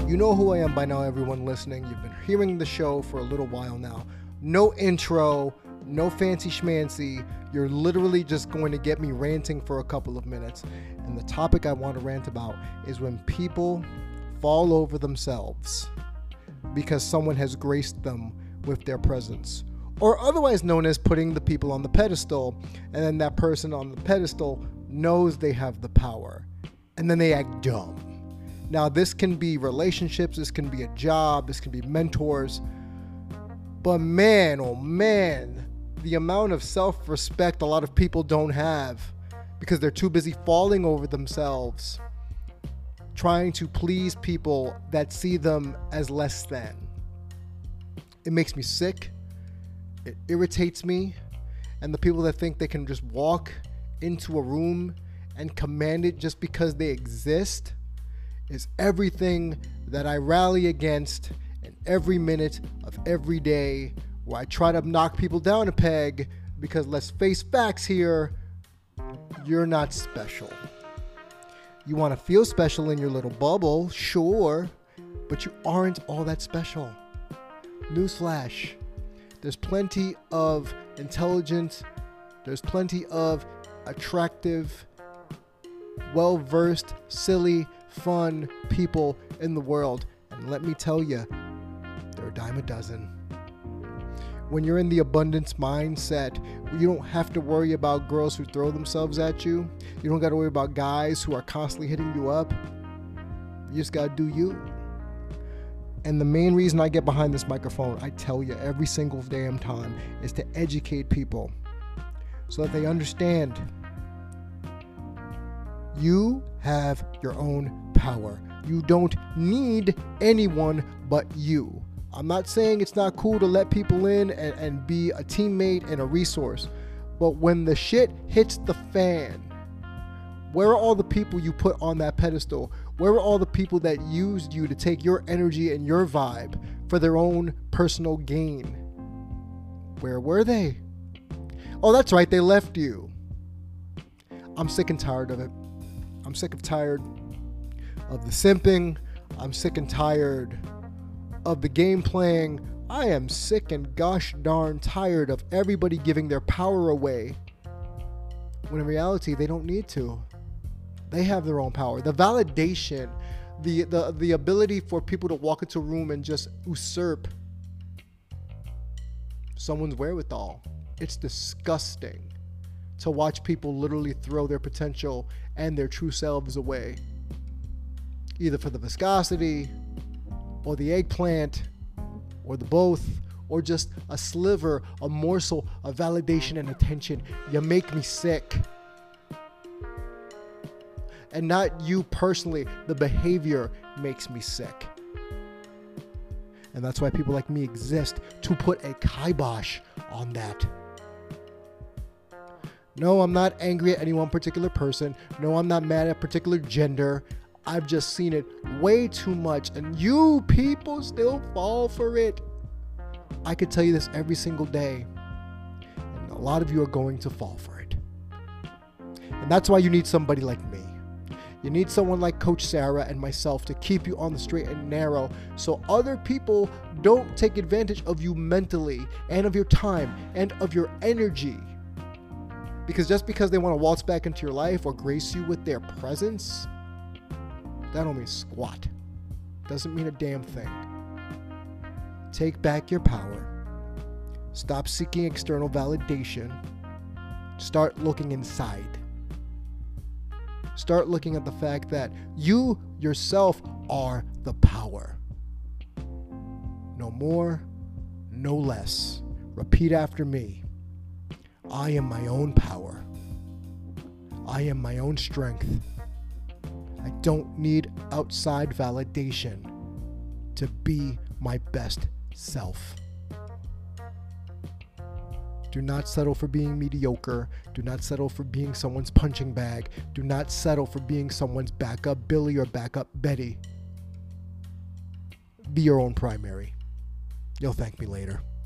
You know who I am by now, everyone listening. You've been hearing the show for a little while now. No intro, no fancy schmancy. You're literally just going to get me ranting for a couple of minutes. And the topic I want to rant about is when people fall over themselves because someone has graced them with their presence, or otherwise known as putting the people on the pedestal, and then that person on the pedestal knows they have the power, and then they act dumb. Now, this can be relationships, this can be a job, this can be mentors, but man, oh man, the amount of self-respect a lot of people don't have because they're too busy falling over themselves, trying to please people that see them as less than. It makes me sick. It irritates me. And the people that think they can just walk into a room and command it just because they exist is everything that I rally against in every minute of every day, where I try to knock people down a peg because, let's face facts here, you're not special. You want to feel special in your little bubble, sure, but you aren't all that special. Newsflash. There's plenty of intelligent, there's plenty of attractive, well-versed, silly, fun people in the world. And let me tell you, they're a dime a dozen. When you're in the abundance mindset, you don't have to worry about girls who throw themselves at you. You don't got to worry about guys who are constantly hitting you up. You just got to do you. And the main reason I get behind this microphone, I tell you every single damn time, is to educate people so that they understand you have your own power. You don't need anyone but you. I'm not saying it's not cool to let people in and be a teammate and a resource, but when the shit hits the fan, where are all the people you put on that pedestal? Where are all the people that used you to take your energy and your vibe for their own personal gain? Where were they? Oh, that's right, they left you. I'm sick and tired of it. I'm sick and tired of the simping. I'm sick and tired of the game playing. I am sick and gosh darn tired of everybody giving their power away, when in reality they don't need to. They have their own power. The validation, the ability for people to walk into a room and just usurp someone's wherewithal. It's disgusting to watch people literally throw their potential and their true selves away, either for the viscosity or the eggplant or the both, or just a sliver, a morsel of validation and attention. You make me sick. And not you personally, the behavior makes me sick. And that's why people like me exist, to put a kibosh on that. No, I'm not angry at any one particular person. No, I'm not mad at a particular gender. I've just seen it way too much, and you people still fall for it. I could tell you this every single day, and a lot of you are going to fall for it. And that's why you need somebody like me. You need someone like Coach Sarah and myself to keep you on the straight and narrow, so other people don't take advantage of you mentally and of your time and of your energy. Because just because they want to waltz back into your life or grace you with their presence, that don't mean squat. Doesn't mean a damn thing. Take back your power. Stop seeking external validation. Start looking inside. Start looking at the fact that you yourself are the power. No more, no less. Repeat after me. I am my own power. I am my own strength. I don't need outside validation to be my best self. Do not settle for being mediocre. Do not settle for being someone's punching bag. Do not settle for being someone's backup Billy or backup Betty. Be your own primary. You'll thank me later.